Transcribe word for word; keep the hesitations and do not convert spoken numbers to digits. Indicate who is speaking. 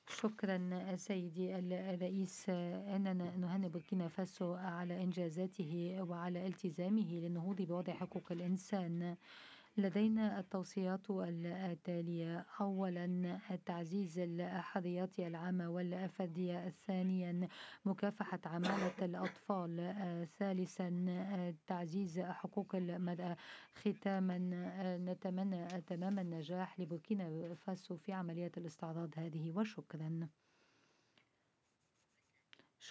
Speaker 1: شكرا سيدي الرئيس. أننا نهنئ بوركينا فاسو على إنجازاته وعلى التزامه للنهوض بوضع حقوق الإنسان. لدينا التوصيات التالية: أولا، تعزيز الحريات العامة والفردية. ثانيا، مكافحة عمالة الأطفال. ثالثا، تعزيز حقوق المرأة. ختاما، نتمنى تمام النجاح لبوركينا فاسو في عملية الاستعراض هذه، وشكرا.